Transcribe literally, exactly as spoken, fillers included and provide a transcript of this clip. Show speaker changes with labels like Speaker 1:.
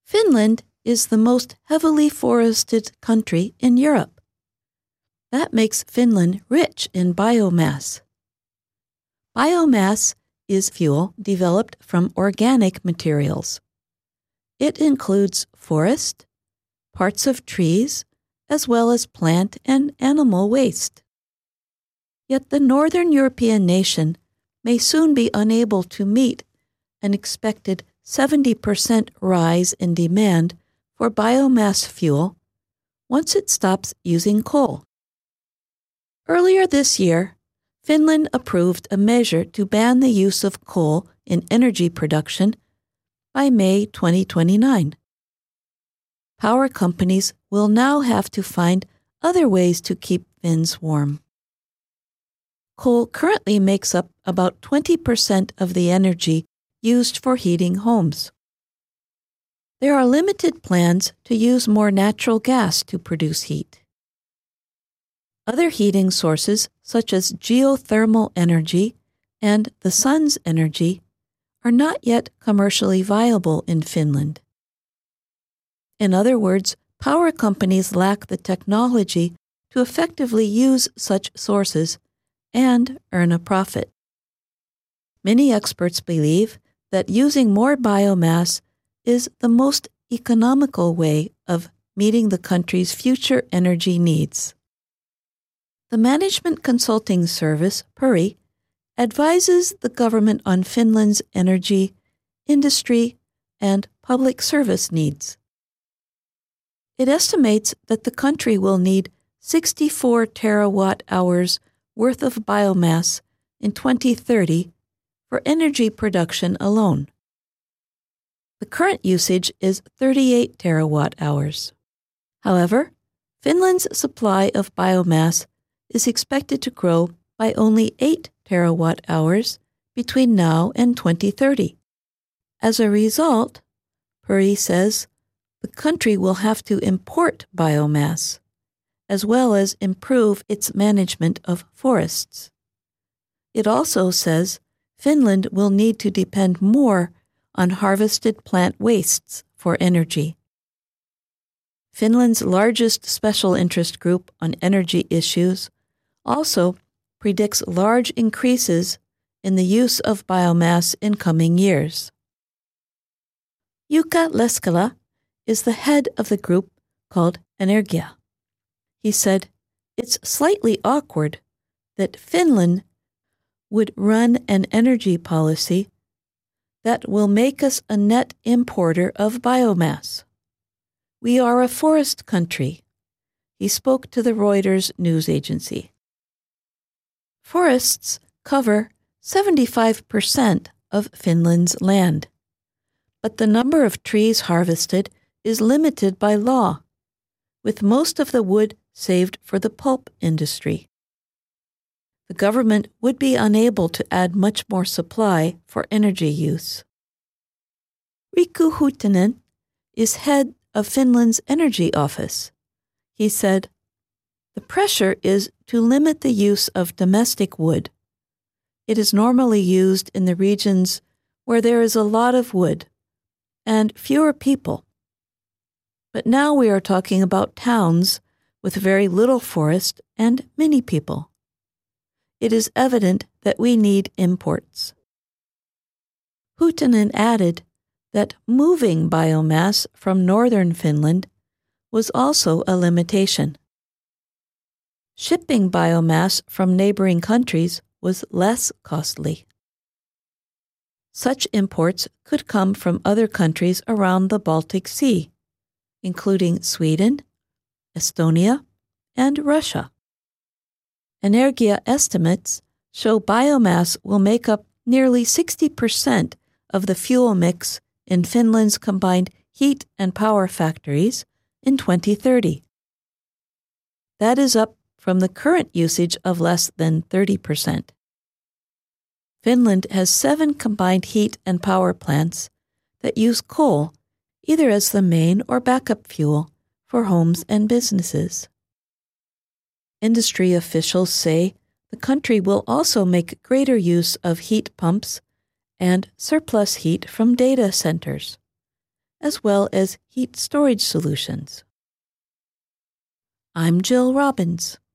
Speaker 1: Finland is the most heavily forested country in Europe. That makes Finland rich in biomass. Biomass is fuel developed from organic materials. It includes forest, parts of trees, as well as plant and animal waste. Yet the Northern European nation may soon be unable to meet an expected seventy percent rise in demand for biomass fuel once it stops using coal. Earlier this year, Finland approved a measure to ban the use of coal in energy production by May twenty twenty-nine. Power companies will now have to find other ways to keep Finns warm. Coal currently makes up about twenty percent of the energy used for heating homes. There are limited plans to use more natural gas to produce heat. Other heating sources, such as geothermal energy and the sun's energy, are not yet commercially viable in Finland. In other words, power companies lack the technology to effectively use such sources and earn a profit. Many experts believe that using more biomass is the most economical way of meeting the country's future energy needs. The management consulting service, Puri, advises the government on Finland's energy, industry, and public service needs. It estimates that the country will need sixty-four terawatt hours worth of biomass in twenty thirty for energy production alone. The current usage is thirty-eight terawatt hours. However, Finland's supply of biomass is expected to grow by only eight terawatt hours between now and twenty thirty. As a result, Puri says, the country will have to import biomass, as well as improve its management of forests. It also says Finland will need to depend more on harvested plant wastes for energy. Finland's largest special interest group on energy issues also predicts large increases in the use of biomass in coming years. Jukka Leskala is the head of the group called Energia. He said, "It's slightly awkward that Finland would run an energy policy that will make us a net importer of biomass. We are a forest country," he spoke to the Reuters news agency. Forests cover seventy-five percent of Finland's land, but the number of trees harvested is limited by law, with most of the wood saved for the pulp industry. The government would be unable to add much more supply for energy use. Riku Huhtinen is head of Finland's energy office. He said, "The pressure is to limit the use of domestic wood. It is normally used in the regions where there is a lot of wood and fewer people. But now we are talking about towns with very little forest and many people. It is evident that we need imports." Huhtinen added that moving biomass from northern Finland was also a limitation. Shipping biomass from neighboring countries was less costly. Such imports could come from other countries around the Baltic Sea, including Sweden, Estonia, and Russia. Energia estimates show biomass will make up nearly sixty percent of the fuel mix in Finland's combined heat and power factories in twenty thirty. That is up from the current usage of less than thirty percent. Finland has seven combined heat and power plants that use coal either as the main or backup fuel for homes and businesses. Industry officials say the country will also make greater use of heat pumps and surplus heat from data centers, as well as heat storage solutions. I'm Jill Robbins.